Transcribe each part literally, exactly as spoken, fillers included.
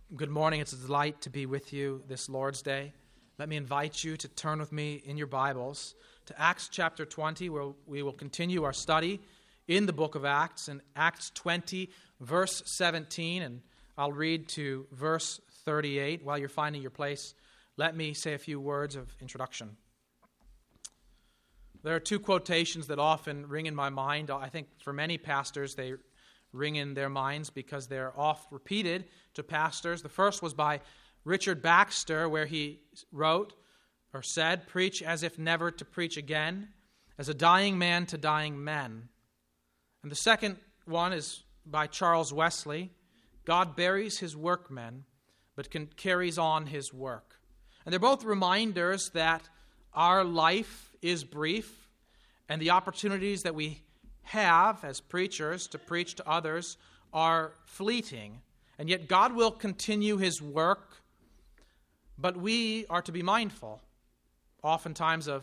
Good morning. It's a delight to be with you this Lord's Day. Let me invite you to turn with me in your Bibles to Acts chapter twenty, where we will continue our study in the book of Acts. In Acts twenty, verse seventeen, and I'll read to verse thirty-eight. While you're finding your place, let me say a few words of introduction. There are two quotations that often ring in my mind. I think for many pastors, they ring in their minds because they're oft repeated to pastors. The first was by Richard Baxter, where he wrote or said, "Preach as if never to preach again, as a dying man to dying men." And the second one is by Charles Wesley, "God buries his workmen, but can, carries on his work." And they're both reminders that our life is brief, and the opportunities that we have as preachers to preach to others are fleeting. And yet God will continue his work, but we are to be mindful oftentimes of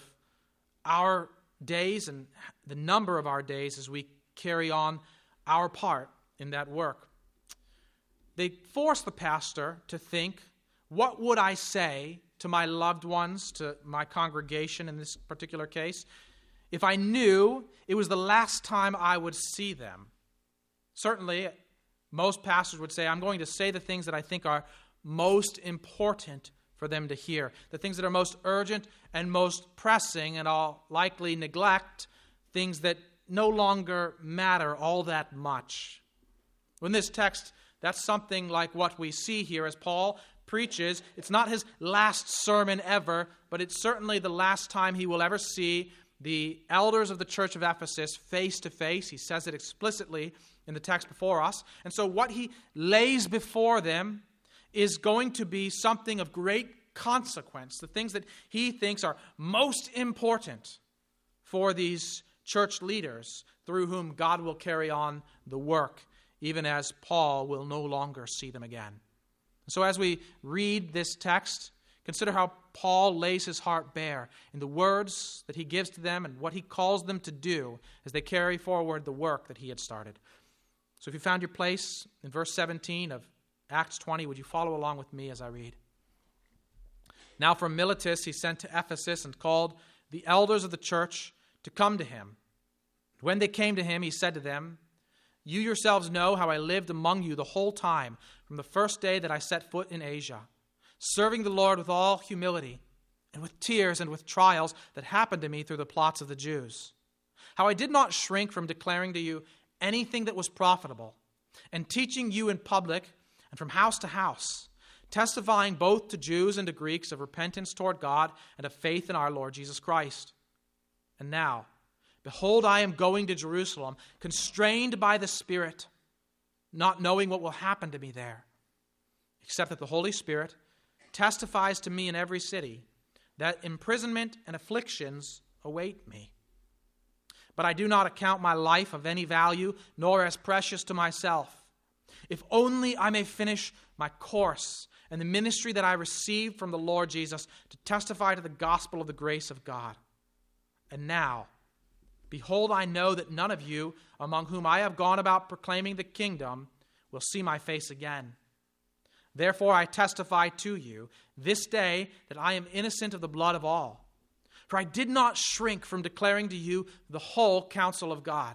our days and the number of our days as we carry on our part in that work. They force the pastor to think, what would I say to my loved ones, to my congregation in this particular case, if I knew it was the last time I would see them? Certainly, most pastors would say, I'm going to say the things that I think are most important for them to hear, the things that are most urgent and most pressing, and I'll likely neglect things that no longer matter all that much. In this text, that's something like what we see here as Paul preaches. It's not his last sermon ever, but it's certainly the last time he will ever see the elders of the church of Ephesus face to face. He says it explicitly in the text before us. And so what he lays before them is going to be something of great consequence, the things that he thinks are most important for these church leaders through whom God will carry on the work, even as Paul will no longer see them again. So as we read this text, consider how Paul lays his heart bare in the words that he gives to them and what he calls them to do as they carry forward the work that he had started. So if you found your place in verse seventeen of Acts twenty, would you follow along with me as I read? Now from Miletus he sent to Ephesus and called the elders of the church to come to him. When they came to him, he said to them, "You yourselves know how I lived among you the whole time, from the first day that I set foot in Asia, serving the Lord with all humility and with tears and with trials that happened to me through the plots of the Jews. How I did not shrink from declaring to you anything that was profitable, and teaching you in public and from house to house, testifying both to Jews and to Greeks of repentance toward God and of faith in our Lord Jesus Christ. And now, behold, I am going to Jerusalem, constrained by the Spirit, not knowing what will happen to me there, except that the Holy Spirit testifies to me in every city that imprisonment and afflictions await me. But I do not account my life of any value, nor as precious to myself, if only I may finish my course and the ministry that I received from the Lord Jesus to testify to the gospel of the grace of God. And now, behold, I know that none of you, among whom I have gone about proclaiming the kingdom, will see my face again. Therefore I testify to you this day that I am innocent of the blood of all. For I did not shrink from declaring to you the whole counsel of God.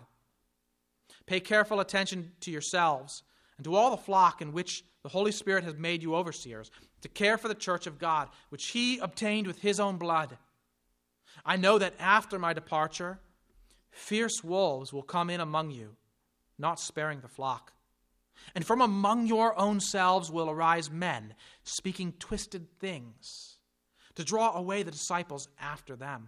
Pay careful attention to yourselves and to all the flock in which the Holy Spirit has made you overseers, to care for the church of God, which he obtained with his own blood. I know that after my departure, fierce wolves will come in among you, not sparing the flock. And from among your own selves will arise men, speaking twisted things, to draw away the disciples after them.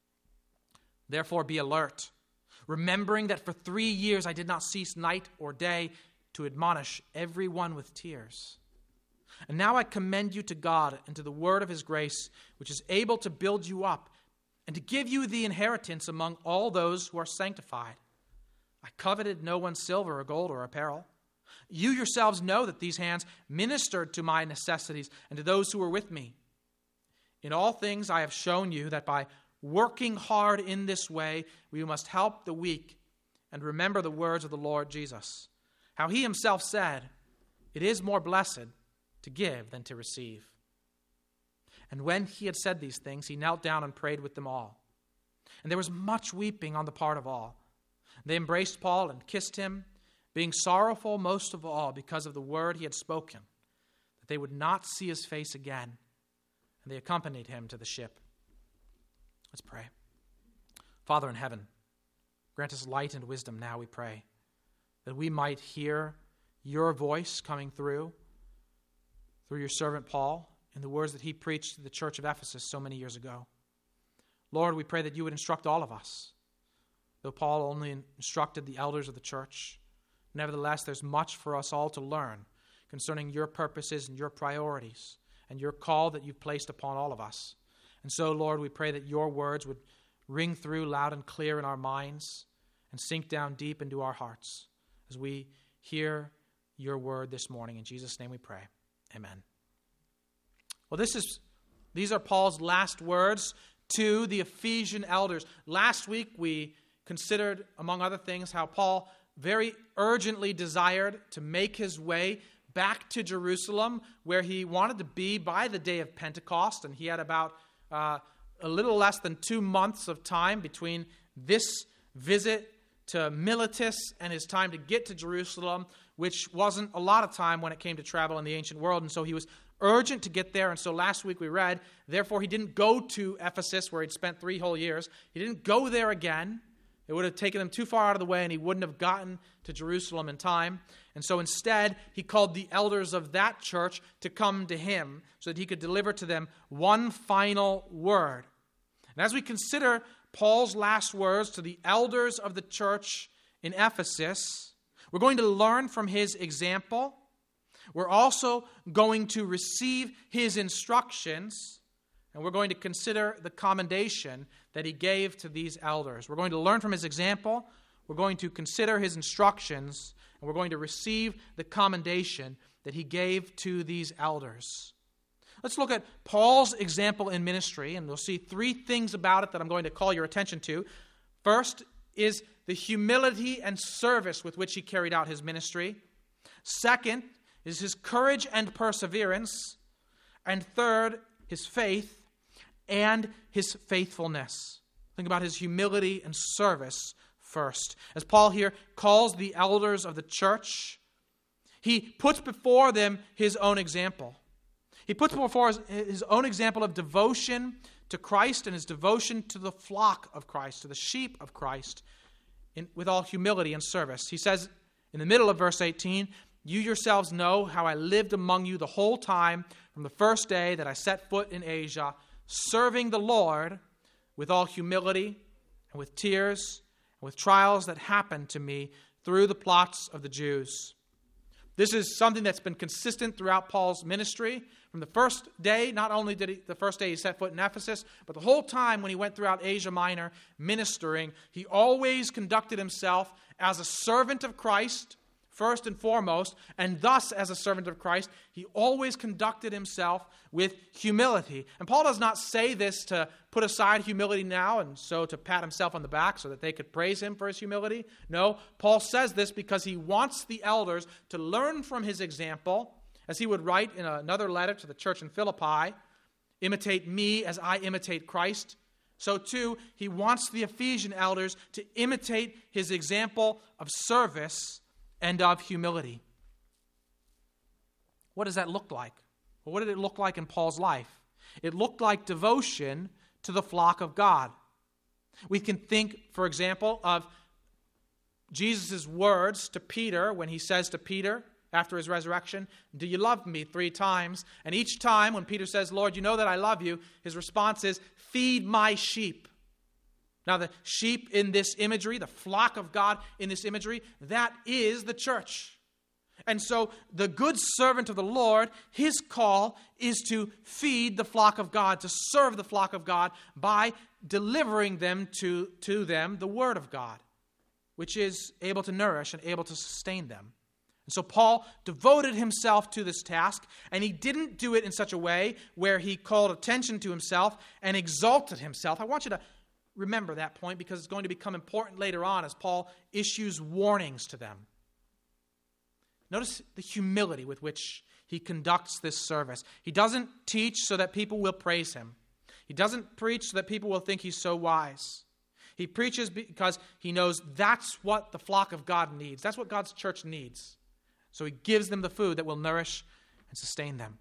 Therefore be alert, remembering that for three years I did not cease night or day to admonish every one with tears. And now I commend you to God and to the word of his grace, which is able to build you up and to give you the inheritance among all those who are sanctified. I coveted no one's silver or gold or apparel. You yourselves know that these hands ministered to my necessities and to those who were with me. In all things I have shown you that by working hard in this way, we must help the weak and remember the words of the Lord Jesus, how he himself said, "It is more blessed to give than to receive." And when he had said these things, he knelt down and prayed with them all. And there was much weeping on the part of all. They embraced Paul and kissed him, being sorrowful most of all because of the word he had spoken, that they would not see his face again. And they accompanied him to the ship. Let's pray. Father in heaven, grant us light and wisdom now, we pray, that we might hear your voice coming through, through your servant Paul, in the words that he preached to the church of Ephesus so many years ago. Lord, we pray that you would instruct all of us. Though Paul only instructed the elders of the church, nevertheless, there's much for us all to learn concerning your purposes and your priorities and your call that you've placed upon all of us. And so, Lord, we pray that your words would ring through loud and clear in our minds and sink down deep into our hearts as we hear your word this morning. In Jesus' name we pray. Amen. Well, this is these are Paul's last words to the Ephesian elders. Last week we considered, among other things, how Paul very urgently desired to make his way back to Jerusalem, where he wanted to be by the day of Pentecost, and he had about uh, a little less than two months of time between this visit to Miletus and his time to get to Jerusalem, which wasn't a lot of time when it came to travel in the ancient world, and so he was urgent to get there. And so last week we read, therefore he didn't go to Ephesus, where he'd spent three whole years. He didn't go there again. It would have taken him too far out of the way, and he wouldn't have gotten to Jerusalem in time. And so instead, he called the elders of that church to come to him so that he could deliver to them one final word. And as we consider Paul's last words to the elders of the church in Ephesus, we're going to learn from his example. We're also going to receive his instructions, and we're going to consider the commendation that he gave to these elders. We're going to learn from his example, we're going to consider his instructions, and we're going to receive the commendation that he gave to these elders. Let's look at Paul's example in ministry, and we'll see three things about it that I'm going to call your attention to. First is the humility and service with which he carried out his ministry. Second is his courage and perseverance. And third, his faith and his faithfulness. Think about his humility and service first. As Paul here calls the elders of the church, he puts before them his own example. He puts before his own example of devotion to Christ and his devotion to the flock of Christ, to the sheep of Christ, in, with all humility and service. He says in the middle of verse eighteen, "You yourselves know how I lived among you the whole time from the first day that I set foot in Asia, serving the Lord with all humility and with tears and with trials that happened to me through the plots of the Jews." This is something that's been consistent throughout Paul's ministry. From the first day, not only did he, the first day he set foot in Ephesus, but the whole time when he went throughout Asia Minor ministering, he always conducted himself as a servant of Christ, first and foremost, and thus, as a servant of Christ, he always conducted himself with humility. And Paul does not say this to put aside humility now and so to pat himself on the back so that they could praise him for his humility. No, Paul says this because he wants the elders to learn from his example, as he would write in another letter to the church in Philippi, "Imitate me as I imitate Christ." So too, he wants the Ephesian elders to imitate his example of service and of humility. What does that look like? Well, what did it look like in Paul's life? It looked like devotion to the flock of God. We can think, for example, of Jesus' words to Peter when he says to Peter after his resurrection, "Do you love me?" three times. And each time when Peter says, "Lord, you know that I love you," his response is, "Feed my sheep." Now, the sheep in this imagery, the flock of God in this imagery, that is the church. And so the good servant of the Lord, his call is to feed the flock of God, to serve the flock of God by delivering them to, to them the word of God, which is able to nourish and able to sustain them. And so Paul devoted himself to this task, and he didn't do it in such a way where he called attention to himself and exalted himself. I want you to remember that point because it's going to become important later on as Paul issues warnings to them. Notice the humility with which he conducts this service. He doesn't teach so that people will praise him. He doesn't preach so that people will think he's so wise. He preaches because he knows that's what the flock of God needs. That's what God's church needs. So he gives them the food that will nourish and sustain them.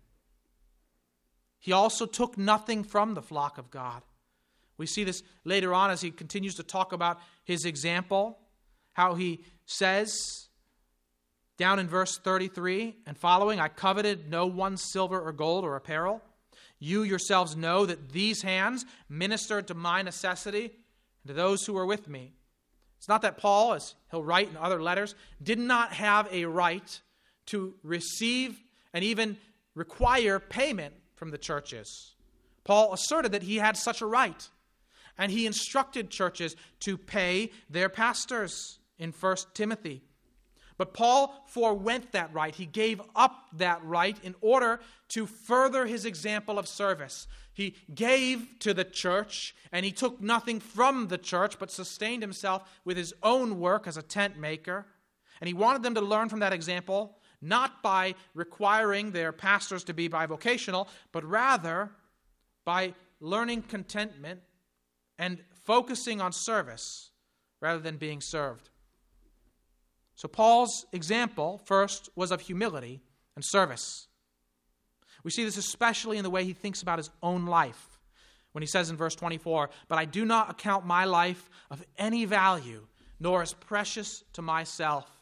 He also took nothing from the flock of God. We see this later on as he continues to talk about his example, how he says, down in verse thirty-three and following, I coveted no one's silver or gold or apparel. You yourselves know that these hands ministered to my necessity and to those who were with me. It's not that Paul, as he'll write in other letters, did not have a right to receive and even require payment from the churches. Paul asserted that he had such a right, and he instructed churches to pay their pastors in First Timothy. But Paul forewent that right. He gave up that right in order to further his example of service. He gave to the church, and he took nothing from the church, but sustained himself with his own work as a tent maker. And he wanted them to learn from that example, not by requiring their pastors to be bivocational, but rather by learning contentment and focusing on service rather than being served. So Paul's example, first, was of humility and service. We see this especially in the way he thinks about his own life. When he says in verse twenty-four, but I do not account my life of any value, nor as precious to myself.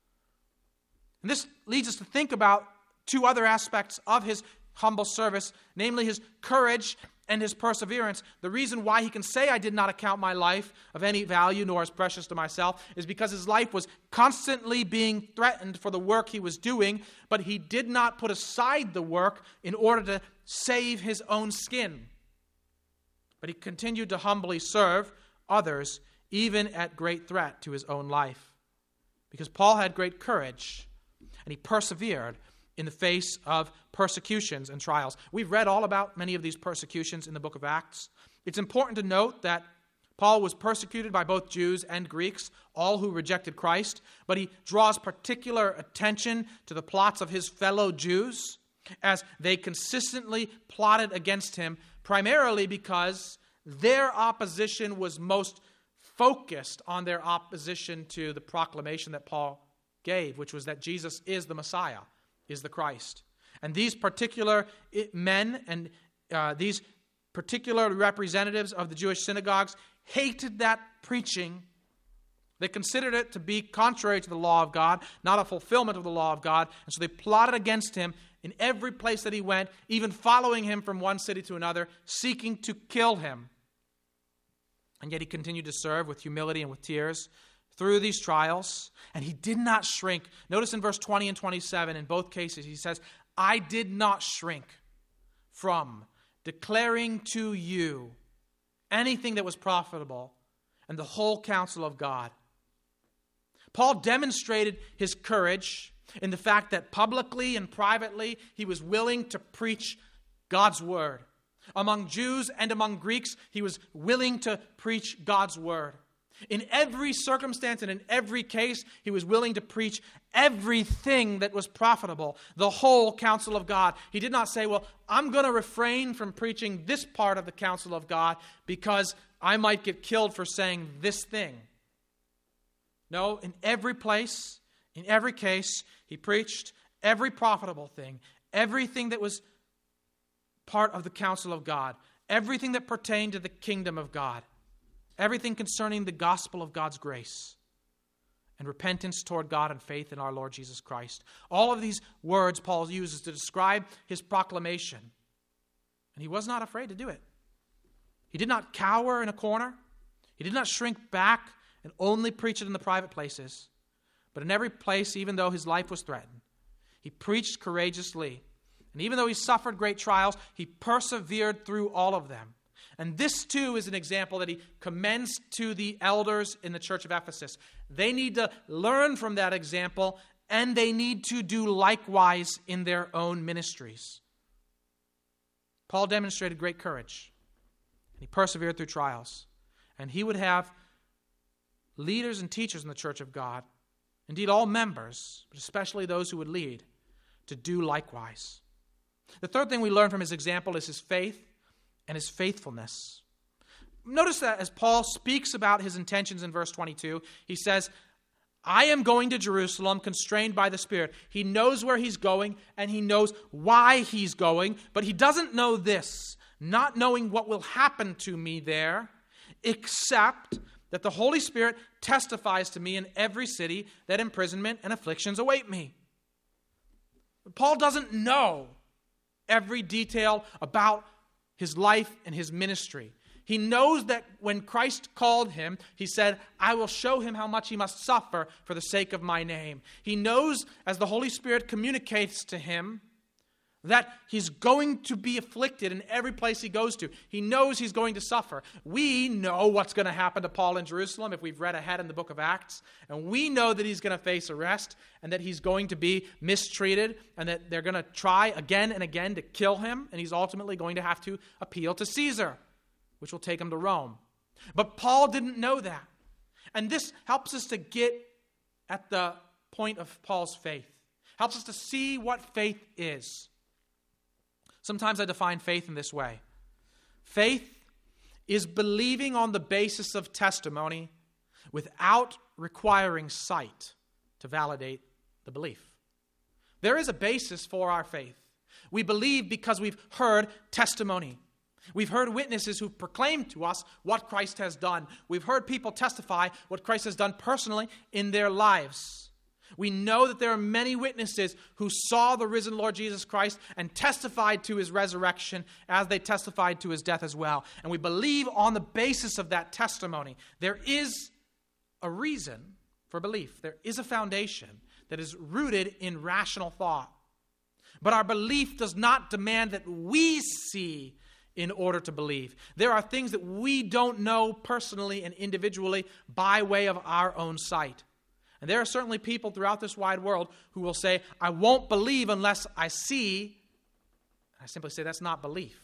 And this leads us to think about two other aspects of his humble service, namely his courage and his perseverance. The reason why he can say, I did not account my life of any value nor as precious to myself, is because his life was constantly being threatened for the work he was doing, but he did not put aside the work in order to save his own skin. But he continued to humbly serve others, even at great threat to his own life. Because Paul had great courage, and he persevered in the face of persecutions and trials. We've read all about many of these persecutions in the book of Acts. It's important to note that Paul was persecuted by both Jews and Greeks, all who rejected Christ, but he draws particular attention to the plots of his fellow Jews as they consistently plotted against him, primarily because their opposition was most focused on their opposition to the proclamation that Paul gave, which was that Jesus is the Messiah, is the Christ. And these particular men and uh, these particular representatives of the Jewish synagogues hated that preaching. They considered it to be contrary to the law of God, not a fulfillment of the law of God. And so they plotted against him in every place that he went, even following him from one city to another, seeking to kill him. And yet he continued to serve with humility and with tears through these trials, and he did not shrink. Notice in verse twenty and twenty-seven, in both cases, he says, I did not shrink from declaring to you anything that was profitable and the whole counsel of God. Paul demonstrated his courage in the fact that publicly and privately he was willing to preach God's word. Among Jews and among Greeks, he was willing to preach God's word. In every circumstance and in every case, he was willing to preach everything that was profitable, the whole counsel of God. He did not say, well, I'm going to refrain from preaching this part of the counsel of God because I might get killed for saying this thing. No, in every place, in every case, he preached every profitable thing, everything that was part of the counsel of God, everything that pertained to the kingdom of God. Everything concerning the gospel of God's grace and repentance toward God and faith in our Lord Jesus Christ. All of these words Paul uses to describe his proclamation. And he was not afraid to do it. He did not cower in a corner. He did not shrink back and only preach it in the private places. But in every place, even though his life was threatened, he preached courageously. And even though he suffered great trials, he persevered through all of them. And this, too, is an example that he commends to the elders in the church of Ephesus. They need to learn from that example, and they need to do likewise in their own ministries. Paul demonstrated great courage, and he persevered through trials. And he would have leaders and teachers in the church of God, indeed all members, but especially those who would lead, to do likewise. The third thing we learn from his example is his faith and his faithfulness. Notice that as Paul speaks about his intentions in verse twenty-two, he says, I am going to Jerusalem constrained by the Spirit. He knows where he's going and he knows why he's going, but he doesn't know this, not knowing what will happen to me there, except that the Holy Spirit testifies to me in every city that imprisonment and afflictions await me. Paul doesn't know every detail about his life and his ministry. He knows that when Christ called him, he said, I will show him how much he must suffer for the sake of my name. He knows, as the Holy Spirit communicates to him, that he's going to be afflicted in every place he goes to. He knows he's going to suffer. We know what's going to happen to Paul in Jerusalem if we've read ahead in the book of Acts. And we know that he's going to face arrest and that he's going to be mistreated and that they're going to try again and again to kill him. And he's ultimately going to have to appeal to Caesar, which will take him to Rome. But Paul didn't know that. And this helps us to get at the point of Paul's faith. Helps us to see what faith is. Sometimes I define faith in this way. Faith is believing on the basis of testimony without requiring sight to validate the belief. There is a basis for our faith. We believe because we've heard testimony. We've heard witnesses who've proclaimed to us what Christ has done. We've heard people testify what Christ has done personally in their lives. We know that there are many witnesses who saw the risen Lord Jesus Christ and testified to his resurrection as they testified to his death as well. And we believe on the basis of that testimony. There is a reason for belief. There is a foundation that is rooted in rational thought. But our belief does not demand that we see in order to believe. There are things that we don't know personally and individually by way of our own sight. And there are certainly people throughout this wide world who will say, I won't believe unless I see. I simply say that's not belief.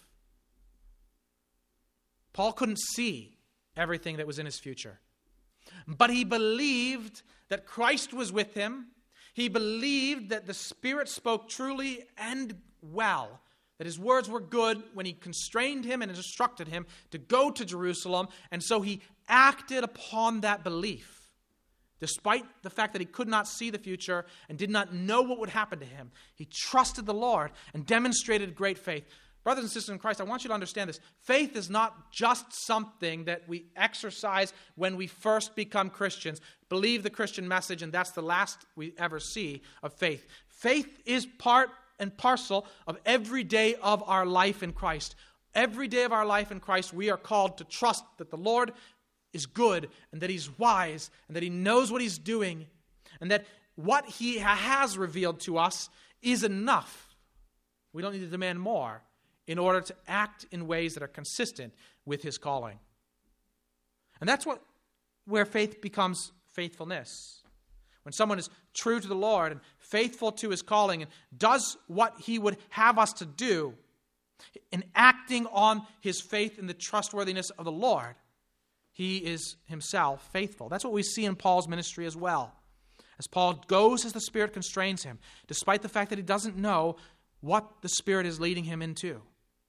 Paul couldn't see everything that was in his future. But he believed that Christ was with him. He believed that the Spirit spoke truly and well, that his words were good when he constrained him and instructed him to go to Jerusalem. And so he acted upon that belief. Despite the fact that he could not see the future and did not know what would happen to him, he trusted the Lord and demonstrated great faith. Brothers and sisters in Christ, I want you to understand this. Faith is not just something that we exercise when we first become Christians, believe the Christian message, and that's the last we ever see of faith. Faith is part and parcel of every day of our life in Christ. Every day of our life in Christ, we are called to trust that the Lord is good and that he's wise and that he knows what he's doing and that what he has revealed to us is enough. We don't need to demand more in order to act in ways that are consistent with his calling. And that's what where faith becomes faithfulness. When someone is true to the Lord and faithful to his calling and does what he would have us to do in acting on his faith in the trustworthiness of the Lord, he is himself faithful. That's what we see in Paul's ministry as well. As Paul goes as the Spirit constrains him, despite the fact that he doesn't know what the Spirit is leading him into.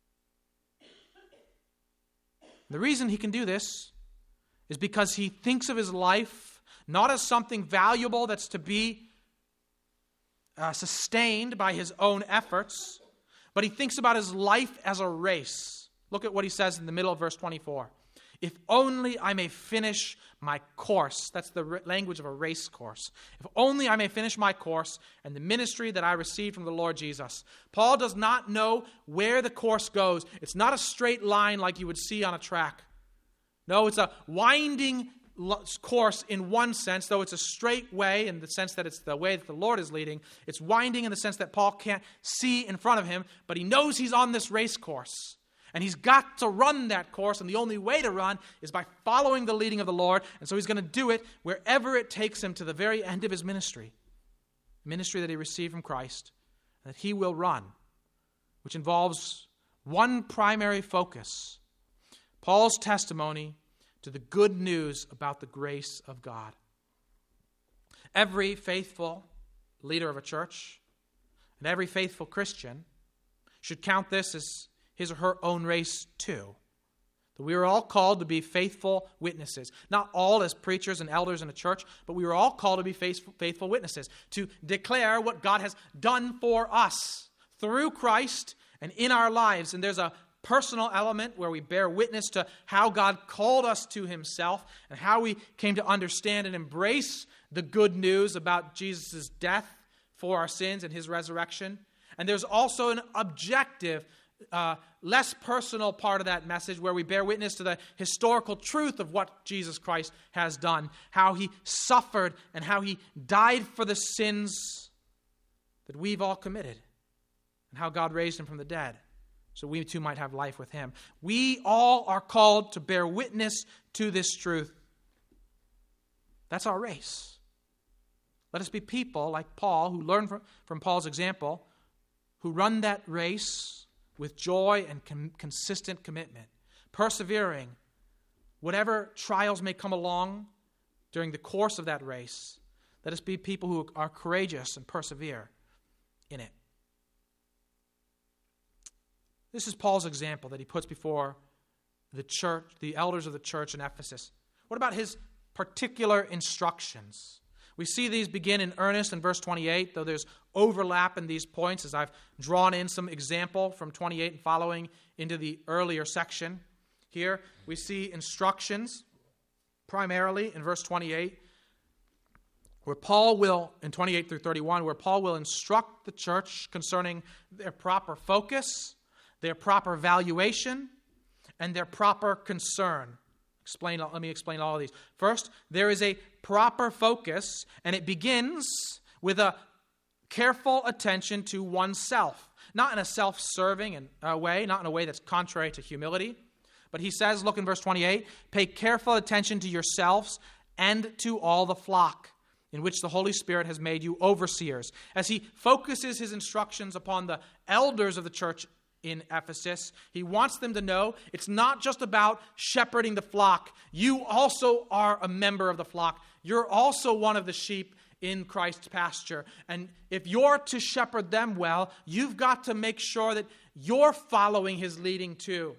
The reason he can do this is because he thinks of his life not as something valuable that's to be uh, sustained by his own efforts, but he thinks about his life as a race. Look at what he says in the middle of verse twenty-four. If only I may finish my course. That's the language of a race course. If only I may finish my course and the ministry that I received from the Lord Jesus. Paul does not know where the course goes. It's not a straight line like you would see on a track. No, it's a winding course in one sense, though it's a straight way in the sense that it's the way that the Lord is leading. It's winding in the sense that Paul can't see in front of him, but he knows he's on this race course. And he's got to run that course, and the only way to run is by following the leading of the Lord. And so he's going to do it wherever it takes him to the very end of his ministry. The ministry that he received from Christ, that he will run, which involves one primary focus: Paul's testimony to the good news about the grace of God. Every faithful leader of a church, And every faithful Christian should count this as his or her own race too. That we are all called to be faithful witnesses. Not all as preachers and elders in a church, but we are all called to be faithful, faithful witnesses. To declare what God has done for us through Christ and in our lives. And there's a personal element where we bear witness to how God called us to himself and how we came to understand and embrace the good news about Jesus' death for our sins and his resurrection. And there's also an objective, uh, less personal part of that message where we bear witness to the historical truth of what Jesus Christ has done, how he suffered and how he died for the sins that we've all committed, and how God raised him from the dead so we too might have life with him. We all are called to bear witness to this truth. That's our race. Let us be people like Paul, who learn from, from Paul's example, who run that race with joy and com- consistent commitment, persevering, whatever trials may come along during the course of that race. Let us be people who are courageous and persevere in it. This is Paul's example that he puts before the church, the elders of the church in Ephesus. What about his particular instructions? We see these begin in earnest in verse twenty-eight, though there's overlap in these points as I've drawn in some example from twenty-eight and following into the earlier section. Here we see instructions primarily in verse twenty-eight, where Paul will, in twenty-eight through thirty-one, where Paul will instruct the church concerning their proper focus, their proper valuation, and their proper concern. Explain. Let me explain all of these. First, there is a proper focus, and it begins with a careful attention to oneself. Not in a self-serving way, not in a way that's contrary to humility. But he says, look in verse twenty-eight, pay careful attention to yourselves and to all the flock in which the Holy Spirit has made you overseers. As he focuses his instructions upon the elders of the church in Ephesus, he wants them to know it's not just about shepherding the flock. You also are a member of the flock. You're also one of the sheep in Christ's pasture. And if you're to shepherd them well, you've got to make sure that you're following his leading too.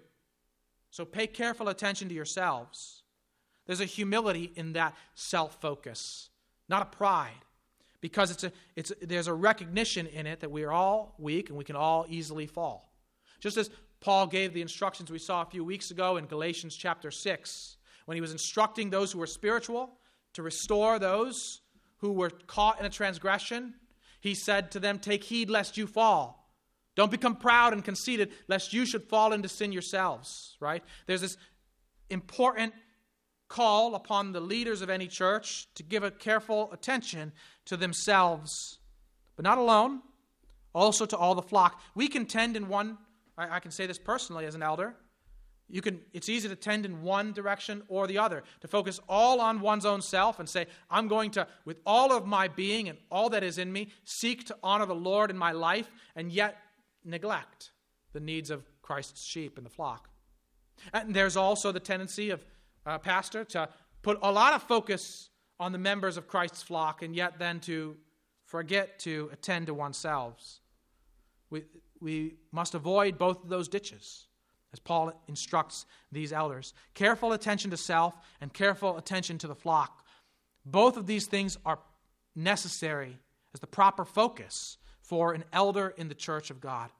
So pay careful attention to yourselves. There's a humility in that self-focus, not a pride. Because it's a, it's a, there's a recognition in it that we are all weak and we can all easily fall. Just as Paul gave the instructions we saw a few weeks ago in Galatians chapter six, when he was instructing those who were spiritual to restore those who were caught in a transgression, he said to them, take heed lest you fall. Don't become proud and conceited lest you should fall into sin yourselves, right? There's this important call upon the leaders of any church to give a careful attention to themselves, but not alone, also to all the flock. We can tend in one I can say this personally as an elder. You can. It's easy to tend in one direction or the other, to focus all on one's own self and say, I'm going to, with all of my being and all that is in me, seek to honor the Lord in my life, and yet neglect the needs of Christ's sheep in the flock. And there's also the tendency of a pastor to put a lot of focus on the members of Christ's flock and yet then to forget to attend to oneself. We... We must avoid both of those ditches, as Paul instructs these elders. Careful attention to self and careful attention to the flock. Both of these things are necessary as the proper focus for an elder in the church of God.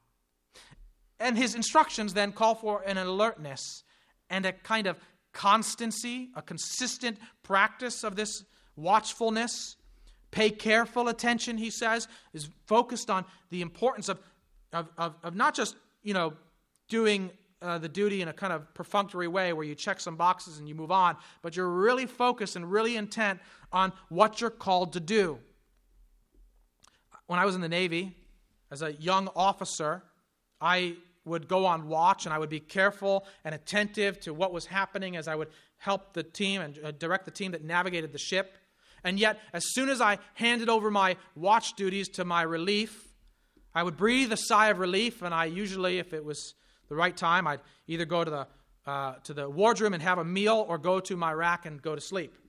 And his instructions then call for an alertness and a kind of constancy, a consistent practice of this watchfulness. Pay careful attention, he says, is focused on the importance of Of, of, of not just, you know, doing uh, the duty in a kind of perfunctory way where you check some boxes and you move on, but you're really focused and really intent on what you're called to do. When I was in the Navy, as a young officer, I would go on watch and I would be careful and attentive to what was happening as I would help the team and uh, direct the team that navigated the ship. And yet, as soon as I handed over my watch duties to my relief, I would breathe a sigh of relief, and I usually, if it was the right time, I'd either go to the uh, to the wardroom and have a meal or go to my rack and go to sleep.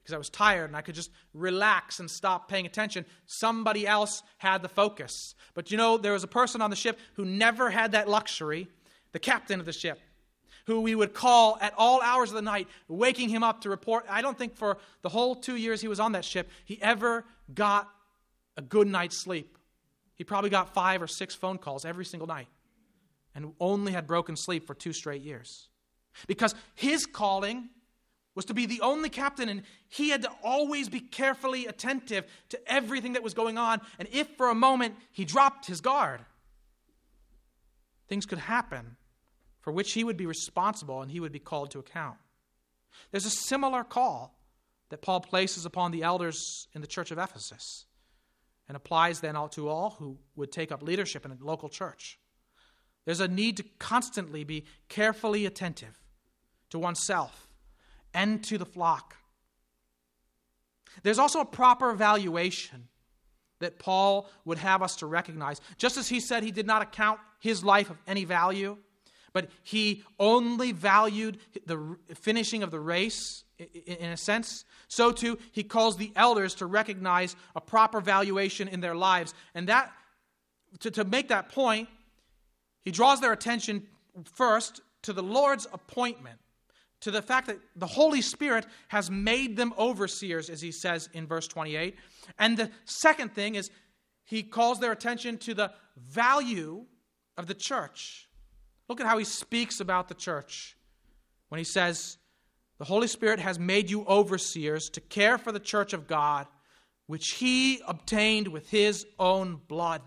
because I was tired and I could just relax and stop paying attention. Somebody else had the focus. But you know, there was a person on the ship who never had that luxury, the captain of the ship, who we would call at all hours of the night, waking him up to report. I don't think for the whole two years he was on that ship, he ever got a good night's sleep. He probably got five or six phone calls every single night and only had broken sleep for two straight years. Because his calling was to be the only captain, and he had to always be carefully attentive to everything that was going on. And if for a moment he dropped his guard, things could happen for which he would be responsible and he would be called to account. There's a similar call that Paul places upon the elders in the church of Ephesus and applies then to all who would take up leadership in a local church. There's a need to constantly be carefully attentive to oneself and to the flock. There's also a proper evaluation that Paul would have us to recognize. Just as he said he did not account his life of any value, but he only valued the finishing of the race, in a sense, so too he calls the elders to recognize a proper valuation in their lives. And that, to, to make that point, he draws their attention first to the Lord's appointment, to the fact that the Holy Spirit has made them overseers, as he says in verse twenty-eight. And the second thing is he calls their attention to the value of the church. Look at how he speaks about the church when he says, the Holy Spirit has made you overseers to care for the church of God, which he obtained with his own blood.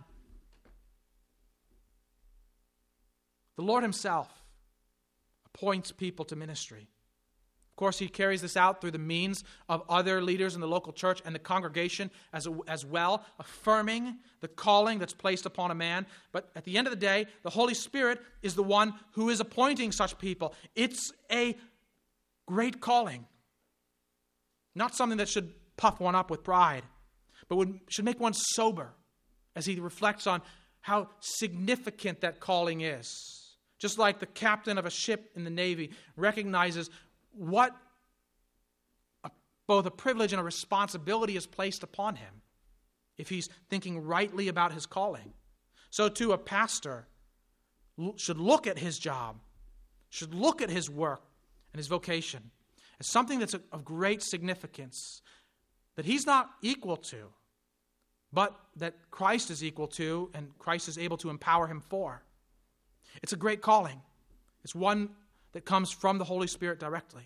The Lord himself appoints people to ministry. Of course, he carries this out through the means of other leaders in the local church and the congregation as, as well, affirming the calling that's placed upon a man. But at the end of the day, the Holy Spirit is the one who is appointing such people. It's a great calling. Not something that should puff one up with pride, but would, should make one sober as he reflects on how significant that calling is. Just like the captain of a ship in the Navy recognizes what a, both a privilege and a responsibility is placed upon him if he's thinking rightly about his calling. So too a pastor should look at his job, should look at his work and his vocation as something that's of great significance, that he's not equal to, but that Christ is equal to and Christ is able to empower him for. It's a great calling. It's one that comes from the Holy Spirit directly.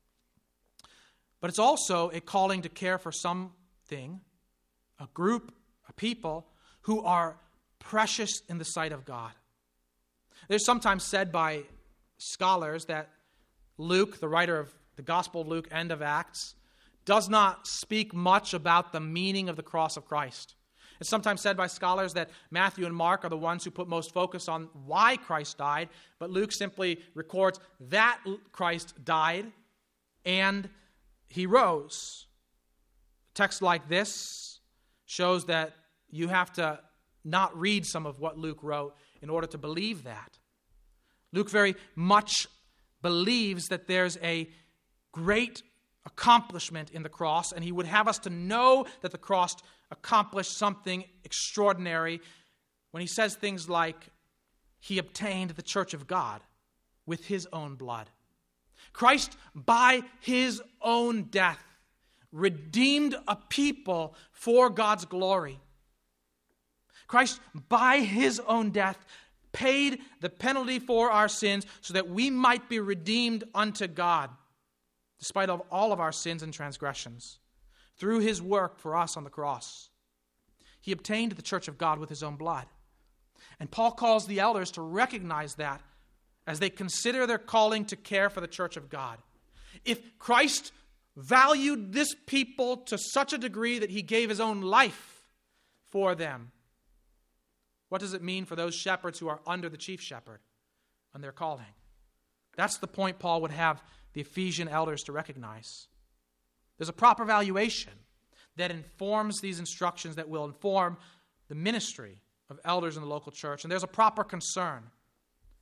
But it's also a calling to care for something, a group, a people who are precious in the sight of God. There's sometimes said by scholars that Luke, the writer of the Gospel of Luke and of Acts, does not speak much about the meaning of the cross of Christ. It's sometimes said by scholars that Matthew and Mark are the ones who put most focus on why Christ died, but Luke simply records that Christ died and he rose. A text like this shows that you have to not read some of what Luke wrote in order to believe that. Luke very much believes that there's a great accomplishment in the cross, and he would have us to know that the cross accomplished something extraordinary when he says things like, he obtained the church of God with his own blood. Christ, by his own death, redeemed a people for God's glory. Christ, by his own death, paid the penalty for our sins so that we might be redeemed unto God, despite of all of our sins and transgressions, through his work for us on the cross. He obtained the church of God with his own blood. And Paul calls the elders to recognize that as they consider their calling to care for the church of God. If Christ valued this people to such a degree that he gave his own life for them, what does it mean for those shepherds who are under the chief shepherd and their calling? That's the point Paul would have the Ephesian elders to recognize. There's a proper valuation that informs these instructions that will inform the ministry of elders in the local church. And there's a proper concern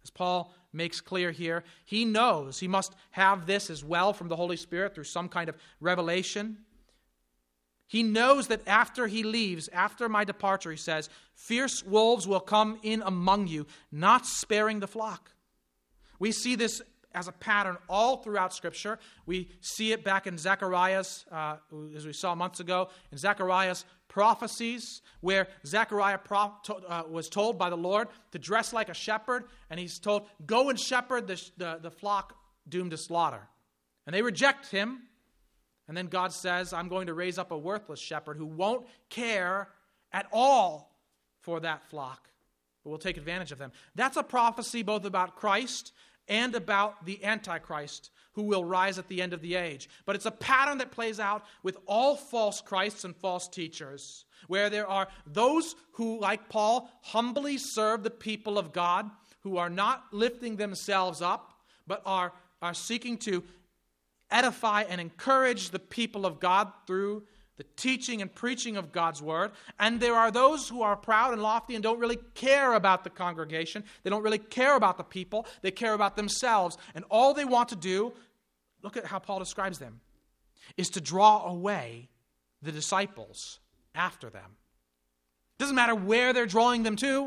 As Paul makes clear here, he knows he must have this as well from the Holy Spirit through some kind of revelation. He knows that after he leaves, after my departure, he says, fierce wolves will come in among you, not sparing the flock. We see this as a pattern all throughout Scripture. We see it back in Zechariah's, uh, as we saw months ago, in Zechariah's prophecies, where Zechariah pro- to, uh, was told by the Lord to dress like a shepherd, and he's told, go and shepherd the, the, the flock doomed to slaughter. And they reject him, and then God says, I'm going to raise up a worthless shepherd who won't care at all for that flock, but will take advantage of them. That's a prophecy both about Christ and about the Antichrist who will rise at the end of the age. But it's a pattern that plays out with all false Christs and false teachers, where there are those who, like Paul, humbly serve the people of God, who are not lifting themselves up, but are, are seeking to edify and encourage the people of God through the teaching and preaching of God's word. And there are those who are proud and lofty and don't really care about the congregation. They don't really care about the people. They care about themselves. And all they want to do, look at how Paul describes them, is to draw away the disciples after them. It doesn't matter where they're drawing them to.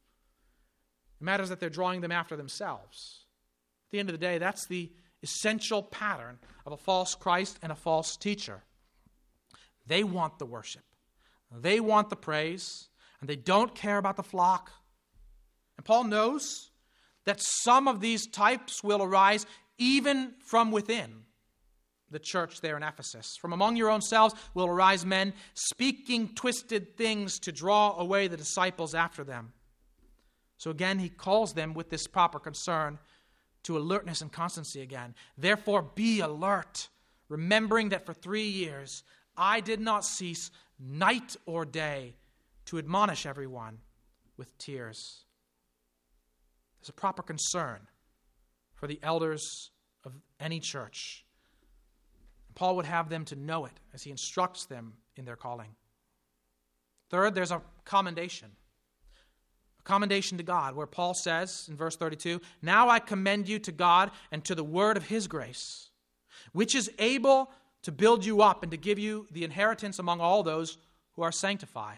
It matters that they're drawing them after themselves. At the end of the day, that's the essential pattern of a false Christ and a false teacher. They want the worship. They want the praise. And they don't care about the flock. And Paul knows that some of these types will arise even from within the church there in Ephesus. From among your own selves will arise men speaking twisted things to draw away the disciples after them. So again, he calls them with this proper concern to alertness and constancy again. Therefore, be alert, remembering that for three years I did not cease night or day to admonish everyone with tears. There's a proper concern for the elders of any church. Paul would have them to know it as he instructs them in their calling. Third, there's a commendation. A commendation to God, where Paul says in verse thirty-two, now I commend you to God and to the word of his grace, which is able to build you up and to give you the inheritance among all those who are sanctified.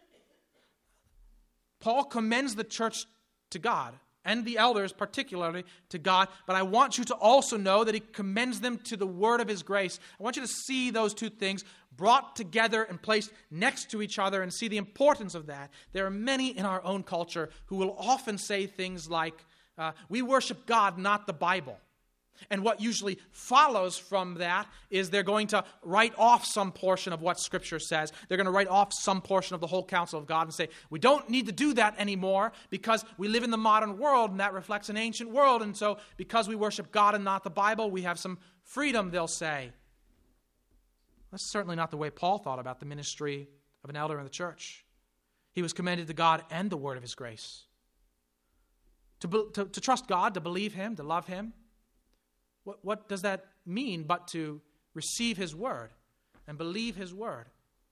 Paul commends the church to God, and the elders particularly to God, but I want you to also know that he commends them to the word of his grace. I want you to see those two things brought together and placed next to each other and see the importance of that. There are many in our own culture who will often say things like, uh, we worship God, not the Bible. And what usually follows from that is they're going to write off some portion of what Scripture says. They're going to write off some portion of the whole counsel of God and say, we don't need to do that anymore because we live in the modern world and that reflects an ancient world. And so because we worship God and not the Bible, we have some freedom, they'll say. That's certainly not the way Paul thought about the ministry of an elder in the church. He was commended to God and the word of his grace. To, be, to, to trust God, to believe him, to love him. What, what does that mean but to receive his word and believe his word?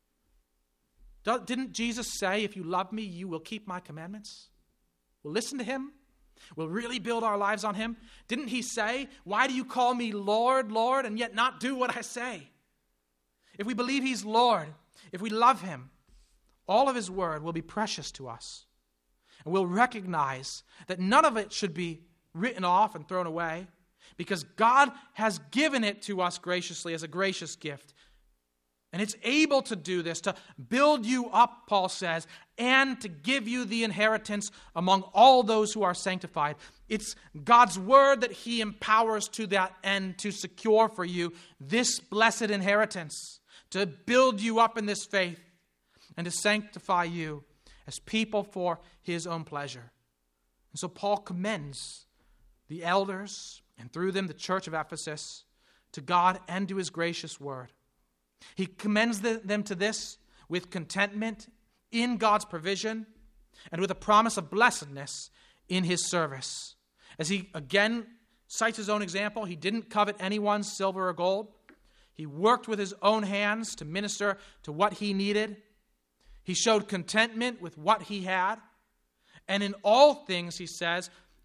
Do, didn't Jesus say, if you love me, you will keep my commandments? We'll listen to him. We'll really build our lives on him. Didn't he say, why do you call me Lord, Lord, and yet not do what I say? If we believe he's Lord, if we love him, all of his word will be precious to us. And we'll recognize that none of it should be written off and thrown away, because God has given it to us graciously as a gracious gift. And it's able to do this, to build you up, Paul says, and to give you the inheritance among all those who are sanctified. It's God's word that he empowers to that end to secure for you this blessed inheritance, to build you up in this faith and to sanctify you as people for his own pleasure. And so Paul commends the elders and through them the church of Ephesus to God and to his gracious word. He commends the, them to this with contentment in God's provision and with a promise of blessedness in his service. As he again cites his own example, he didn't covet anyone's silver or gold. He worked with his own hands to minister to what he needed. He showed contentment with what he had. And in all things, he says,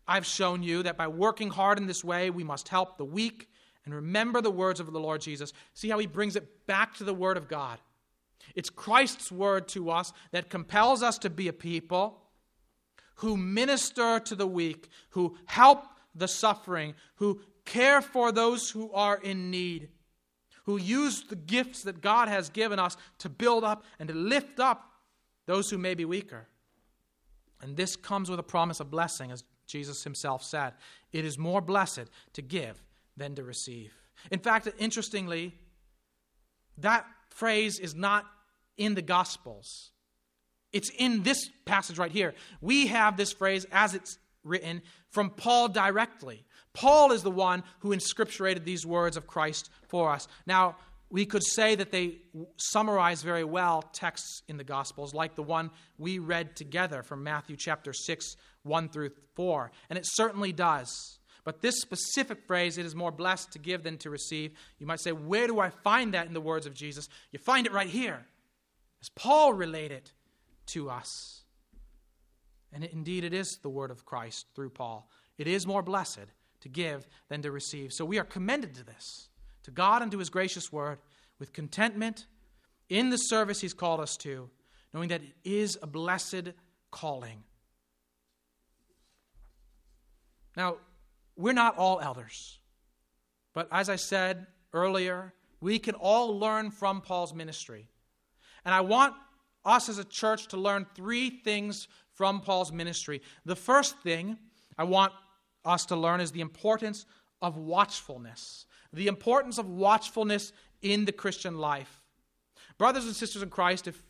I've shown you that by working hard in this way, we must help the weak and remember the words of the Lord Jesus. See how he brings it back to the Word of God. It's Christ's word to us that compels us to be a people who minister to the weak, who help the suffering, who care for those who are in need, who use the gifts that God has given us to build up and to lift up those who may be weaker. And this comes with a promise of blessing, as Jesus himself said. It is more blessed to give than to receive. In fact, interestingly, that phrase is not in the Gospels. It's in this passage right here. We have this phrase as it's written from Paul directly. Paul is the one who inscripturated these words of Christ for us. Now, we could say that they summarize very well texts in the Gospels, like the one we read together from Matthew chapter six, one through four. And it certainly does. But this specific phrase, it is more blessed to give than to receive. You might say, where do I find that in the words of Jesus? You find it right here, as Paul related to us. And it, indeed, it is the word of Christ through Paul. It is more blessed to give than to receive. So we are commended to this, to God and to his gracious word, with contentment in the service he's called us to, knowing that it is a blessed calling. Now, we're not all elders, but as I said earlier, we can all learn from Paul's ministry. And I want us as a church to learn three things from Paul's ministry. The first thing I want us to learn is the importance of watchfulness. The importance of watchfulness in the Christian life. Brothers and sisters in Christ, if,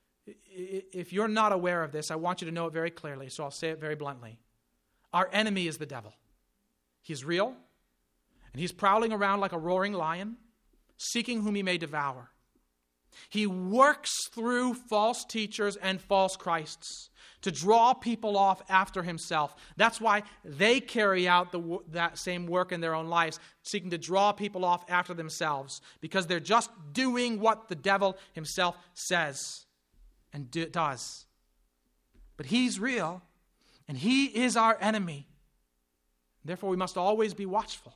if you're not aware of this, I want you to know it very clearly, so I'll say it very bluntly. Our enemy is the devil. He's real, and he's prowling around like a roaring lion, seeking whom he may devour. He works through false teachers and false Christs to draw people off after himself. That's why they carry out the, that same work in their own lives, seeking to draw people off after themselves, because they're just doing what the devil himself says and do, does. But he's real, and he is our enemy. Therefore, we must always be watchful.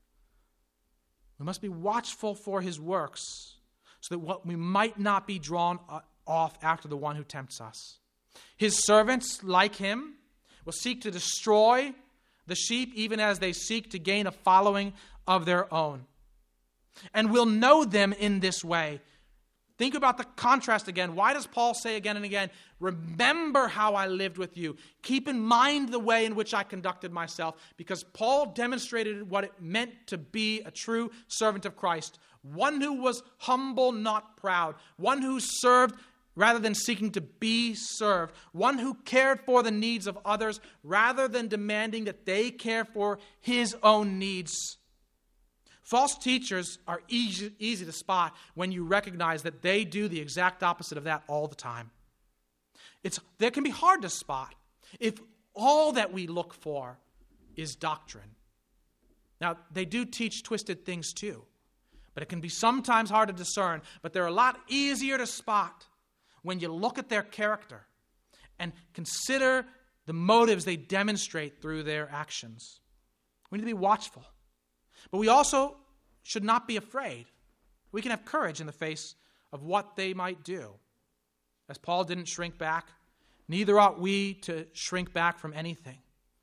We must be watchful for his works, so that what we might not be drawn off after the one who tempts us. His servants, like him, will seek to destroy the sheep even as they seek to gain a following of their own. And we'll know them in this way. Think about the contrast again. Why does Paul say again and again, remember how I lived with you. Keep in mind the way in which I conducted myself. Because Paul demonstrated what it meant to be a true servant of Christ. One who was humble, not proud. One who served rather than seeking to be served. One who cared for the needs of others rather than demanding that they care for his own needs. False teachers are easy, easy to spot when you recognize that they do the exact opposite of that all the time. It's, that can be hard to spot if all that we look for is doctrine. Now, they do teach twisted things too, but it can be sometimes hard to discern, but they're a lot easier to spot when you look at their character and consider the motives they demonstrate through their actions. We need to be watchful. But we also should not be afraid. We can have courage in the face of what they might do. As Paul didn't shrink back, neither ought we to shrink back from anything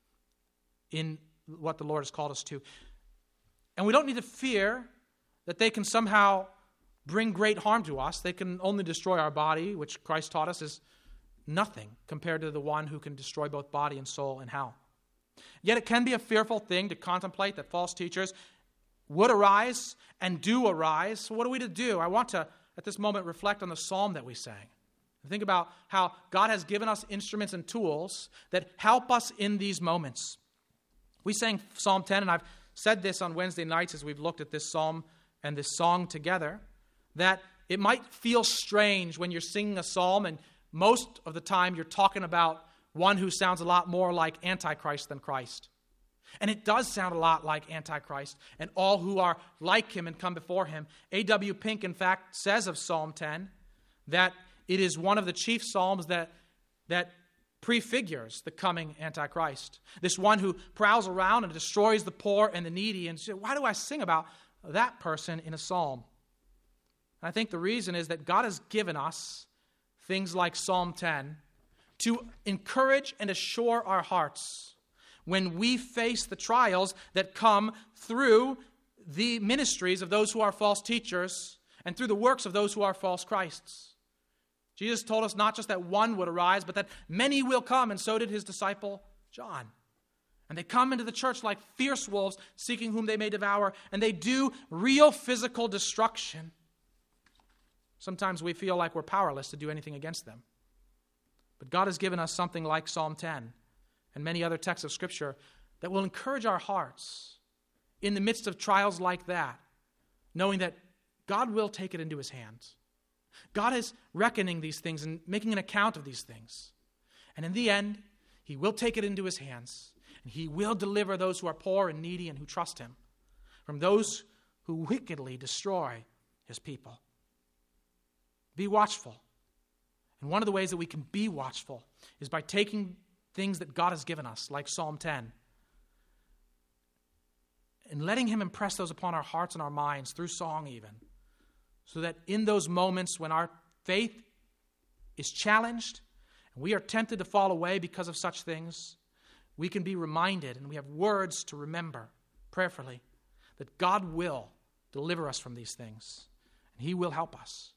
in what the Lord has called us to. And we don't need to fear that they can somehow bring great harm to us. They can only destroy our body, which Christ taught us is nothing compared to the one who can destroy both body and soul in hell. Yet it can be a fearful thing to contemplate that false teachers would arise and do arise. So what are we to do? I want to, at this moment, reflect on the psalm that we sang. Think about how God has given us instruments and tools that help us in these moments. We sang Psalm ten, and I've said this on Wednesday nights as we've looked at this psalm and this song together, that it might feel strange when you're singing a psalm and most of the time you're talking about one who sounds a lot more like Antichrist than Christ. And it does sound a lot like Antichrist and all who are like him and come before him. A W Pink, in fact, says of Psalm ten that it is one of the chief psalms that, that prefigures the coming Antichrist. This one who prowls around and destroys the poor and the needy. And why do I sing about that person in a psalm? And I think the reason is that God has given us things like Psalm ten to encourage and assure our hearts when we face the trials that come through the ministries of those who are false teachers and through the works of those who are false Christs. Jesus told us not just that one would arise, but that many will come, and so did his disciple John. And they come into the church like fierce wolves, seeking whom they may devour, and they do real physical destruction. Sometimes we feel like we're powerless to do anything against them. But God has given us something like Psalm ten and many other texts of Scripture that will encourage our hearts in the midst of trials like that, knowing that God will take it into his hands. God is reckoning these things and making an account of these things. And in the end, he will take it into his hands, and he will deliver those who are poor and needy and who trust him from those who wickedly destroy his people. Be watchful. And one of the ways that we can be watchful is by taking things that God has given us, like Psalm ten, and letting him impress those upon our hearts and our minds through song even, so that in those moments when our faith is challenged and we are tempted to fall away because of such things, we can be reminded and we have words to remember prayerfully that God will deliver us from these things and he will help us.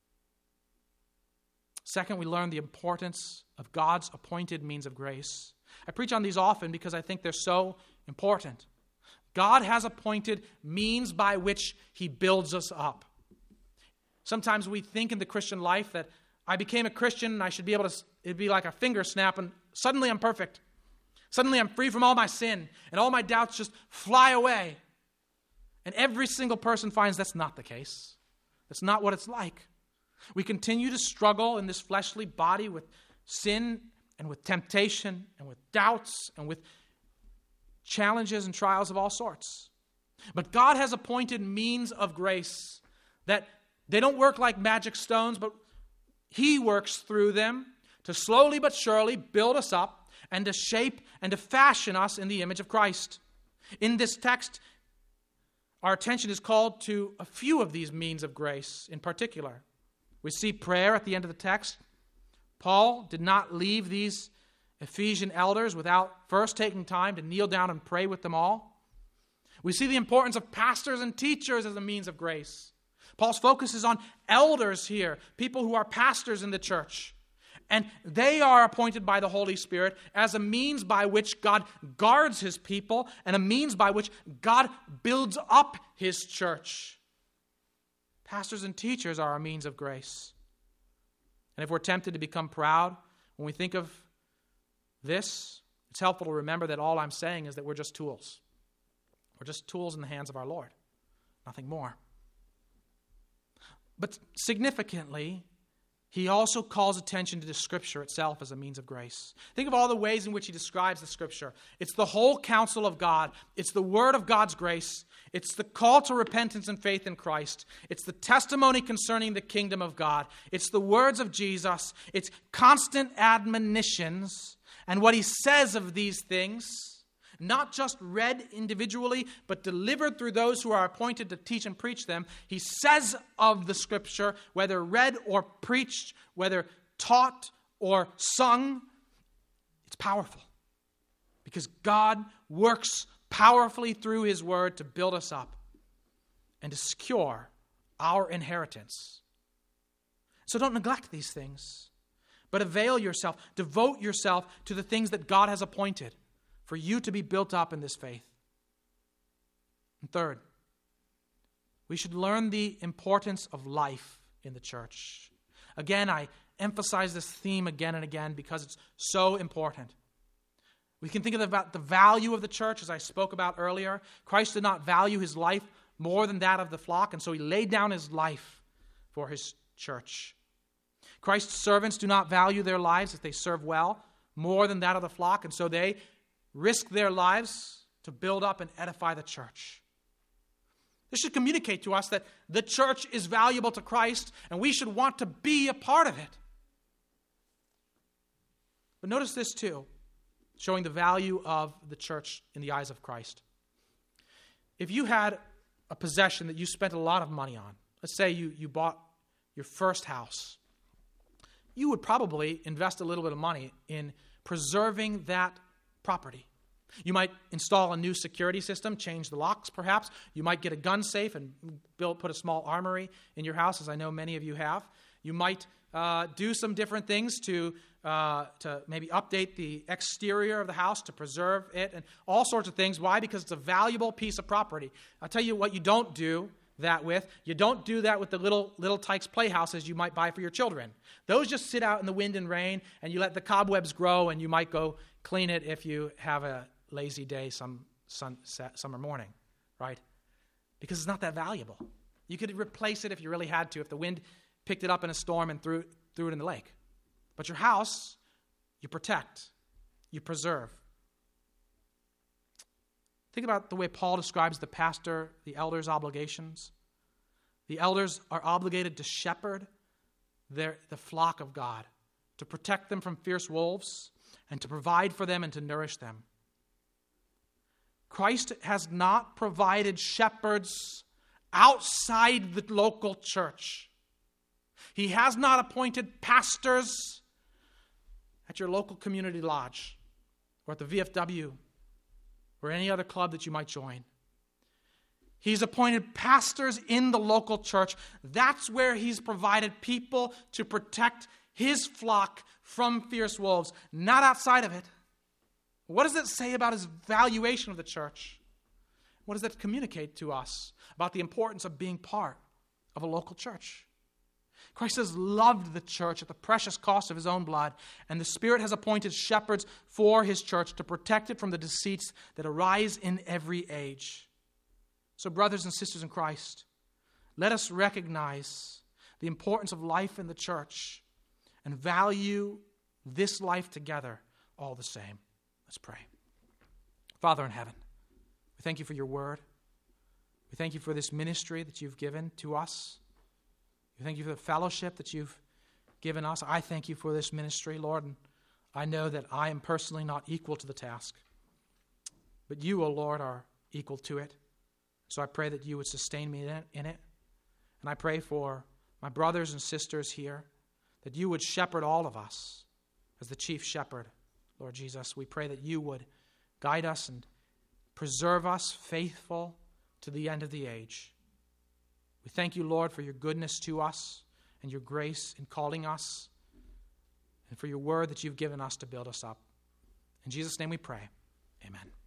Second, we learn the importance of God's appointed means of grace. I preach on these often because I think they're so important. God has appointed means by which he builds us up. Sometimes we think in the Christian life that I became a Christian and I should be able to, it'd be like a finger snap and suddenly I'm perfect. Suddenly I'm free from all my sin and all my doubts just fly away. And every single person finds that's not the case. That's not what it's like. We continue to struggle in this fleshly body with sin and with temptation and with doubts and with challenges and trials of all sorts. But God has appointed means of grace that they don't work like magic stones, but he works through them to slowly but surely build us up and to shape and to fashion us in the image of Christ. In this text, our attention is called to a few of these means of grace in particular. We see prayer at the end of the text. Paul did not leave these Ephesian elders without first taking time to kneel down and pray with them all. We see the importance of pastors and teachers as a means of grace. Paul's focus is on elders here, people who are pastors in the church. And they are appointed by the Holy Spirit as a means by which God guards his people and a means by which God builds up his church. Pastors and teachers are a means of grace. And if we're tempted to become proud, when we think of this, it's helpful to remember that all I'm saying is that we're just tools. We're just tools in the hands of our Lord. Nothing more. But significantly, he also calls attention to the Scripture itself as a means of grace. Think of all the ways in which he describes the Scripture. It's the whole counsel of God. It's the word of God's grace. It's the call to repentance and faith in Christ. It's the testimony concerning the kingdom of God. It's the words of Jesus. It's constant admonitions. And what he says of these things, not just read individually, but delivered through those who are appointed to teach and preach them. He says of the Scripture, whether read or preached, whether taught or sung, it's powerful. Because God works powerfully through his word to build us up and to secure our inheritance. So don't neglect these things, but avail yourself, devote yourself to the things that God has appointed for you to be built up in this faith. And third, we should learn the importance of life in the church. Again, I emphasize this theme again and again because it's so important. We can think about the value of the church, as I spoke about earlier. Christ did not value his life more than that of the flock, and so he laid down his life for his church. Christ's servants do not value their lives if they serve well more than that of the flock, and so they risk their lives to build up and edify the church. This should communicate to us that the church is valuable to Christ, and we should want to be a part of it. But notice this too, showing the value of the church in the eyes of Christ. If you had a possession that you spent a lot of money on, let's say you, you bought your first house, you would probably invest a little bit of money in preserving that property. You might install a new security system, change the locks perhaps. You might get a gun safe and build, put a small armory in your house, as I know many of you have. You might uh, do some different things to, uh, to maybe update the exterior of the house to preserve it and all sorts of things. Why? Because it's a valuable piece of property. I'll tell you what you don't do that with. You don't do that with the little little Tykes playhouses you might buy for your children. Those just sit out in the wind and rain, and you let the cobwebs grow, and you might go clean it if you have a lazy day some sun, summer morning, right? Because it's not that valuable. You could replace it if you really had to, if the wind picked it up in a storm and threw, threw it in the lake. But your house, you protect, you preserve. Think about the way Paul describes the pastor, the elders' obligations. The elders are obligated to shepherd their, the flock of God, to protect them from fierce wolves, and to provide for them and to nourish them. Christ has not provided shepherds outside the local church. He has not appointed pastors at your local community lodge or at the V F W or any other club that you might join. He's appointed pastors in the local church. That's where he's provided people to protect his flock from fierce wolves, not outside of it. What does it say about his valuation of the church? What does that communicate to us about the importance of being part of a local church? Christ has loved the church at the precious cost of his own blood, and the Spirit has appointed shepherds for his church to protect it from the deceits that arise in every age. So, brothers and sisters in Christ, let us recognize the importance of life in the church and value this life together all the same. Let's pray. Father in heaven, we thank you for your word. We thank you for this ministry that you've given to us. We thank you for the fellowship that you've given us. I thank you for this ministry, Lord, and I know that I am personally not equal to the task. But you, O Lord, are equal to it. So I pray that you would sustain me in it. And I pray for my brothers and sisters here, that you would shepherd all of us as the chief shepherd, Lord Jesus. We pray that you would guide us and preserve us faithful to the end of the age. We thank you, Lord, for your goodness to us and your grace in calling us and for your word that you've given us to build us up. In Jesus' name we pray. Amen.